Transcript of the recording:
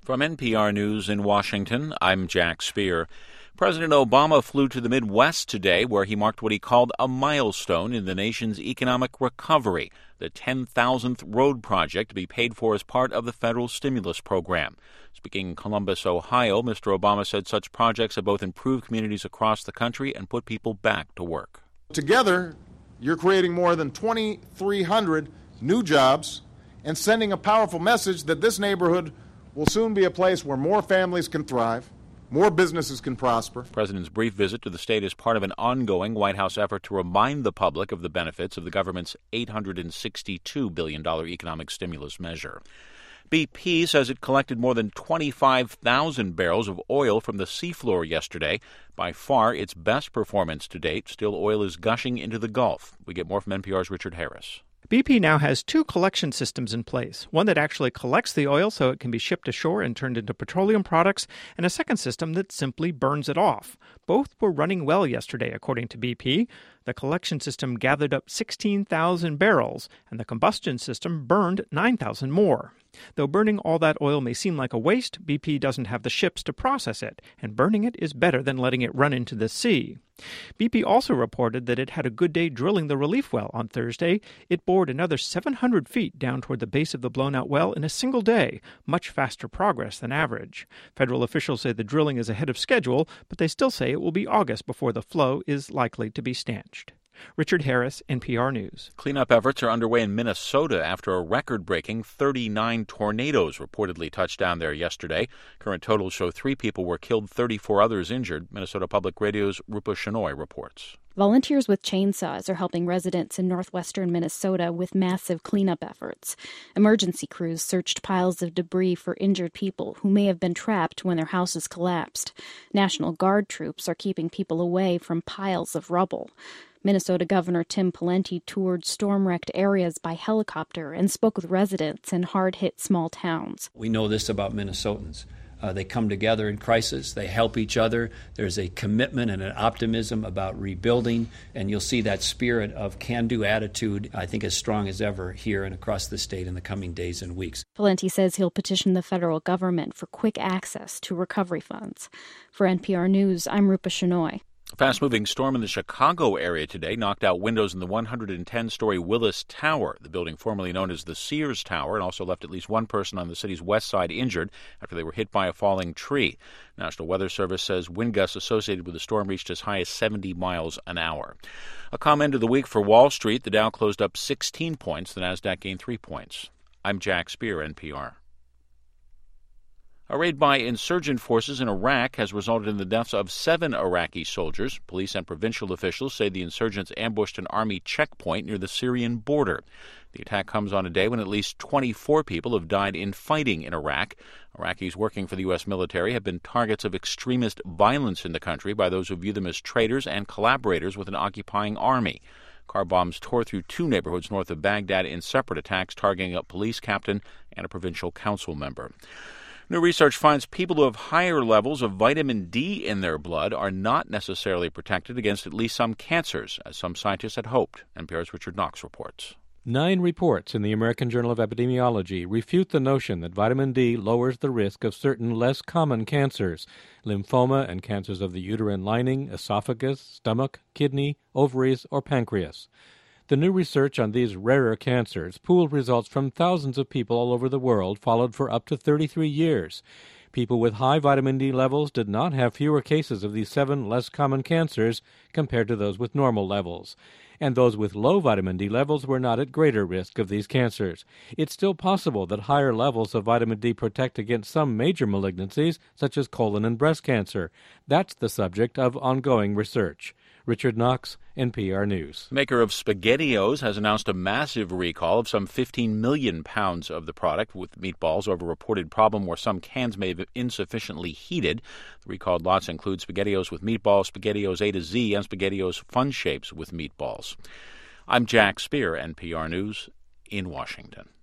From NPR News in Washington, I'm Jack Speer. President Obama flew to the Midwest today, where he marked what he called a milestone in the nation's economic recovery, the 10,000th road project to be paid for as part of the federal stimulus program. Speaking in Columbus, Ohio, Mr. Obama said such projects have both improved communities across the country and put people back to work. Together, you're creating more than 2,300 new jobs and sending a powerful message that this neighborhood will soon be a place where more families can thrive, more businesses can prosper. The president's brief visit to the state is part of an ongoing White House effort to remind the public of the benefits of the government's $862 billion economic stimulus measure. BP says it collected more than 25,000 barrels of oil from the seafloor yesterday. By far its best performance to date. Still, oil is gushing into the Gulf. We get more from NPR's Richard Harris. BP now has two collection systems in place, one that actually collects the oil so it can be shipped ashore and turned into petroleum products, and a second system that simply burns it off. Both were running well yesterday, according to BP. The collection system gathered up 16,000 barrels, and the combustion system burned 9,000 more. Though burning all that oil may seem like a waste, BP doesn't have the ships to process it, and burning it is better than letting it run into the sea. BP also reported that it had a good day drilling the relief well on Thursday. It bored another 700 feet down toward the base of the blown-out well in a single day, much faster progress than average. Federal officials say the drilling is ahead of schedule, but they still say it will be August before the flow is likely to be stanched. Richard Harris, NPR News. Cleanup efforts are underway in Minnesota after a record-breaking 39 tornadoes reportedly touched down there yesterday. Current totals show 3 people were killed, 34 others injured. Minnesota Public Radio's Rupa Shenoy reports. Volunteers with chainsaws are helping residents in northwestern Minnesota with massive cleanup efforts. Emergency crews searched piles of debris for injured people who may have been trapped when their houses collapsed. National Guard troops are keeping people away from piles of rubble. Minnesota Governor Tim Pawlenty toured storm-wrecked areas by helicopter and spoke with residents in hard-hit small towns. We know this about Minnesotans. They come together in crisis. They help each other. There's a commitment and an optimism about rebuilding, and you'll see that spirit of can-do attitude, I think, as strong as ever here and across the state in the coming days and weeks. Pawlenty says he'll petition the federal government for quick access to recovery funds. For NPR News, I'm Rupa Shenoy. A fast-moving storm in the Chicago area today knocked out windows in the 110-story Willis Tower, the building formerly known as the Sears Tower, and also left at least one person on the city's west side injured after they were hit by a falling tree. National Weather Service says wind gusts associated with the storm reached as high as 70 miles an hour. A calm end of the week for Wall Street. The Dow closed up 16 points. The Nasdaq gained 3 points. I'm Jack Speer, NPR. A raid by insurgent forces in Iraq has resulted in the deaths of 7 Iraqi soldiers. Police and provincial officials say the insurgents ambushed an army checkpoint near the Syrian border. The attack comes on a day when at least 24 people have died in fighting in Iraq. Iraqis working for the U.S. military have been targets of extremist violence in the country by those who view them as traitors and collaborators with an occupying army. Car bombs tore through 2 neighborhoods north of Baghdad in separate attacks, targeting a police captain and a provincial council member. New research finds people who have higher levels of vitamin D in their blood are not necessarily protected against at least some cancers, as some scientists had hoped. NPR's Richard Knox reports. 9 reports in the American Journal of Epidemiology refute the notion that vitamin D lowers the risk of certain less common cancers, lymphoma and cancers of the uterine lining, esophagus, stomach, kidney, ovaries, or pancreas. The new research on these rarer cancers pooled results from thousands of people all over the world, followed for up to 33 years. People with high vitamin D levels did not have fewer cases of these 7 less common cancers compared to those with normal levels. And those with low vitamin D levels were not at greater risk of these cancers. It's still possible that higher levels of vitamin D protect against some major malignancies, such as colon and breast cancer. That's the subject of ongoing research. Richard Knox, NPR News. The maker of SpaghettiOs has announced a massive recall of some 15 million pounds of the product with meatballs over a reported problem where some cans may have been insufficiently heated. The recalled lots include SpaghettiOs with meatballs, SpaghettiOs A to Z, and SpaghettiOs Fun Shapes with meatballs. I'm Jack Speer, NPR News, in Washington.